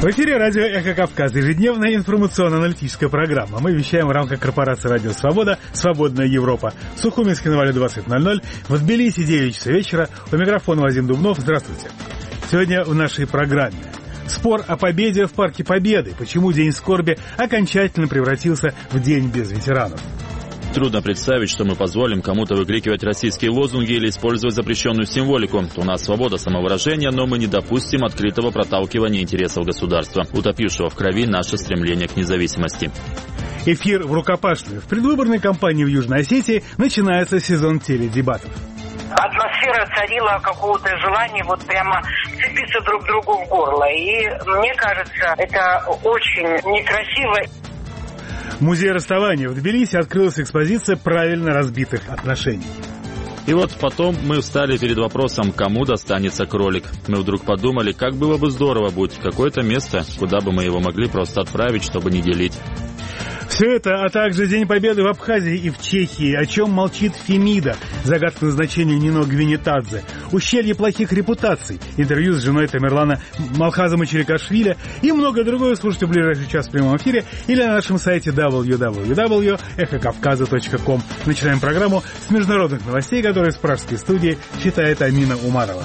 В эфире радио «Эхо Кавказа», ежедневная информационно-аналитическая программа. Мы вещаем в рамках корпорации «Радио Свобода», «Свободная Европа». В Сухуминске на Вале 20:00, в Тбилиси 9 часов вечера. У микрофона Вадим Дубнов. Здравствуйте. Сегодня в нашей программе спор о победе в Парке Победы. Почему День скорби окончательно превратился в День без ветеранов? Трудно представить, что мы позволим кому-то выкрикивать российские лозунги или использовать запрещенную символику. У нас свобода самовыражения, но мы не допустим открытого проталкивания интересов государства, утопившего в крови наше стремление к независимости. Эфир в рукопашную. В предвыборной кампании в Южной Осетии начинается сезон теледебатов. Атмосфера царила какого-то желания вот прямо вцепиться друг другу в горло. И мне кажется, это очень некрасиво. В музее расставания в Тбилиси открылась экспозиция правильно разбитых отношений. И вот потом мы встали перед вопросом, кому достанется кролик. Мы вдруг подумали, как было бы здорово, будь какое-то место, куда бы мы его могли просто отправить, чтобы не делить. Все это, а также День Победы в Абхазии и в Чехии, о чем молчит Фемида, загадка назначения Нино Гвинетадзе, ущелье плохих репутаций, интервью с женой Тамерлана Малхазом Черикашвили и многое другое слушайте в ближайший час в прямом эфире или на нашем сайте www.эхокавказа.ком. Начинаем программу с международных новостей, которые с пражской студии читает Амина Умарова.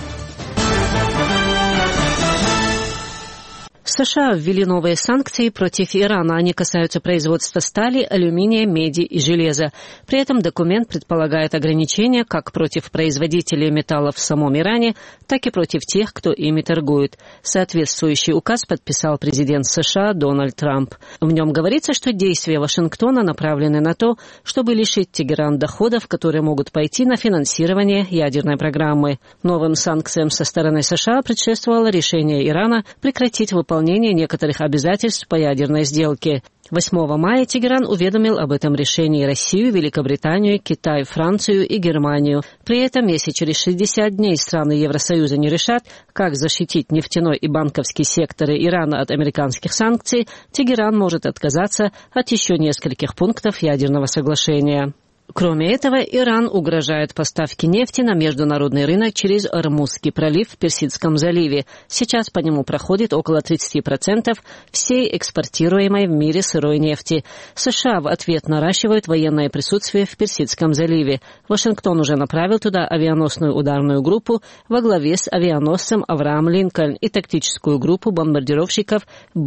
США ввели новые санкции против Ирана. Они касаются производства стали, алюминия, меди и железа. При этом документ предполагает ограничения как против производителей металлов в самом Иране, так и против тех, кто ими торгует. Соответствующий указ подписал президент США Дональд Трамп. В нем говорится, что действия Вашингтона направлены на то, чтобы лишить Тегеран доходов, которые могут пойти на финансирование ядерной программы. Новым санкциям со стороны США предшествовало решение Ирана прекратить выполнение некоторых обязательств по ядерной сделке. 8 мая Тегеран уведомил об этом решении Россию, Великобританию, Китай, Францию и Германию. При этом, если через 60 дней страны Евросоюза не решат, как защитить нефтяной и банковский секторы Ирана от американских санкций, Тегеран может отказаться от еще нескольких пунктов ядерного соглашения. Кроме этого, Иран угрожает поставки нефти на международный рынок через Ормузский пролив в Персидском заливе. Сейчас по нему проходит около 30% всей экспортируемой в мире сырой нефти. США в ответ наращивают военное присутствие в Персидском заливе. Вашингтон уже направил туда авианосную ударную группу во главе с авианосцем Авраам Линкольн и тактическую группу бомбардировщиков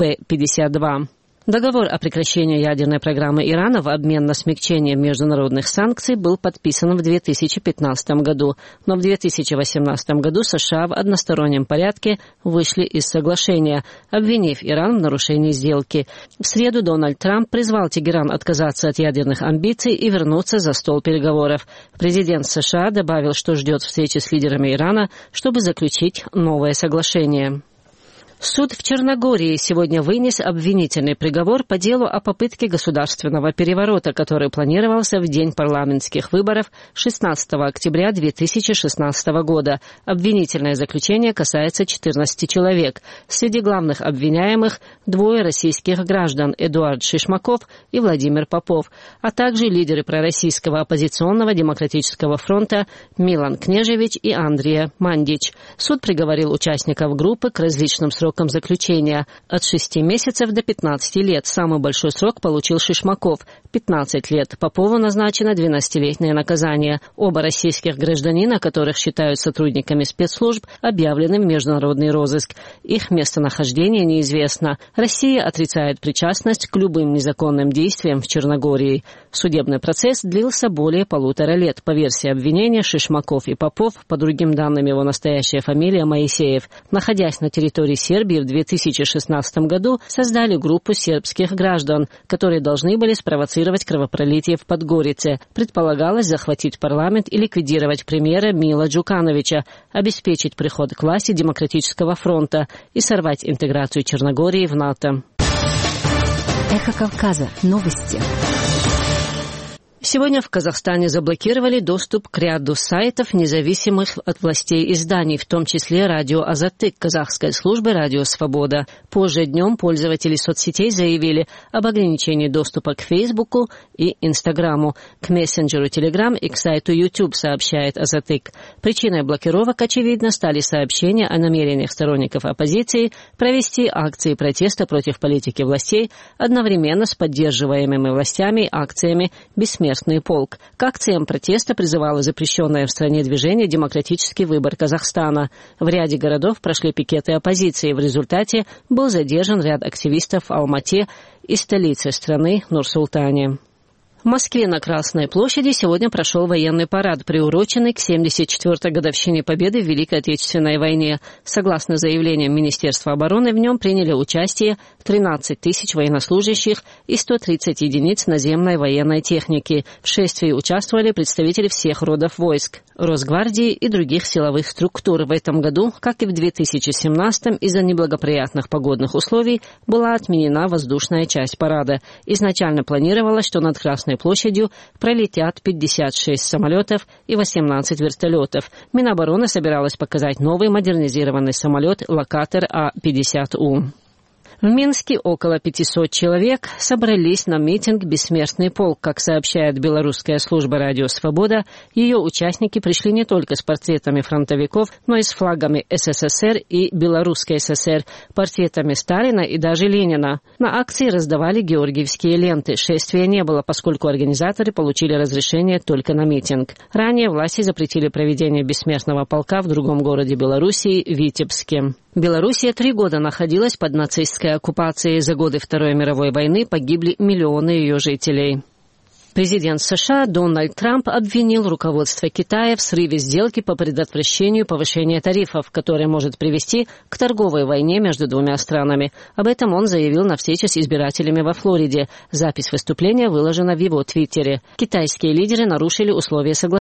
Б-52. Договор о прекращении ядерной программы Ирана в обмен на смягчение международных санкций был подписан в 2015 году, но в 2018 году США в одностороннем порядке вышли из соглашения, обвинив Иран в нарушении сделки. В среду Дональд Трамп призвал Тегеран отказаться от ядерных амбиций и вернуться за стол переговоров. Президент США добавил, что ждет встречи с лидерами Ирана, чтобы заключить новое соглашение. Суд в Черногории сегодня вынес обвинительный приговор по делу о попытке государственного переворота, который планировался в день парламентских выборов 16 октября 2016 года. Обвинительное заключение касается 14 человек. Среди главных обвиняемых двое российских граждан – Эдуард Шишмаков и Владимир Попов, а также лидеры пророссийского оппозиционного демократического фронта Милан Кнежевич и Андрия Мандич. Суд приговорил участников группы к различным срокам заключения от 6 месяцев до 15 лет. Самый большой срок получил Шишмаков – 15 лет. Попову назначено 12-летнее наказание. Оба российских гражданина, которых считают сотрудниками спецслужб, объявлены в международный розыск. Их местонахождение неизвестно. Россия отрицает причастность к любым незаконным действиям в Черногории. Судебный процесс длился более 1,5 лет. По версии обвинения, Шишмаков и Попов, по другим данным его настоящая фамилия Моисеев, находясь на территории Сербии в 2016 году, создали группу сербских граждан, которые должны были спровоцировать кровопролитие в Подгорице. Предполагалось захватить парламент и ликвидировать премьера Мила Джукановича, обеспечить приход к власти Демократического фронта и сорвать интеграцию Черногории в НАТО. Эхо Кавказа. Новости. Сегодня в Казахстане заблокировали доступ к ряду сайтов, независимых от властей изданий, в том числе радио «Азаттык» казахской службы «Радио Свобода». Позже днем пользователи соцсетей заявили об ограничении доступа к Фейсбуку и Инстаграму, к мессенджеру Телеграм и к сайту YouTube, сообщает «Азаттык». Причиной блокировок, очевидно, стали сообщения о намерениях сторонников оппозиции провести акции протеста против политики властей одновременно с поддерживаемыми властями акциями «Бессмертный полк». К акциям протеста призывало запрещенное в стране движение «Демократический выбор Казахстана». В ряде городов прошли пикеты оппозиции. В результате был задержан ряд активистов в Алмате и столице страны Нур-Султане. В Москве на Красной площади сегодня прошел военный парад, приуроченный к 74-й годовщине Победы в Великой Отечественной войне. Согласно заявлениям Министерства обороны, в нем приняли участие 13 тысяч военнослужащих и 130 единиц наземной военной техники. В шествии участвовали представители всех родов войск, Росгвардии и других силовых структур. В этом году, как и в 2017-м, из-за неблагоприятных погодных условий была отменена воздушная часть парада. Изначально планировалось, что над Красной площадью пролетят 56 самолетов и 18 вертолетов. Минобороны собиралась показать новый модернизированный самолет «Локатор А-50У». В Минске около 500 человек собрались на митинг «Бессмертный полк». Как сообщает белорусская служба «Радио Свобода», ее участники пришли не только с портретами фронтовиков, но и с флагами СССР и Белорусской ССР, портретами Сталина и даже Ленина. На акции раздавали георгиевские ленты. Шествия не было, поскольку организаторы получили разрешение только на митинг. Ранее власти запретили проведение «Бессмертного полка» в другом городе Белоруссии – Витебске. Белоруссия 3 года находилась под нацистской оккупацией. За годы Второй мировой войны погибли миллионы ее жителей. Президент США Дональд Трамп обвинил руководство Китая в срыве сделки по предотвращению повышения тарифов, которое может привести к торговой войне между двумя странами. Об этом он заявил на встрече с избирателями во Флориде. Запись выступления выложена в его твиттере. Китайские лидеры нарушили условия соглашения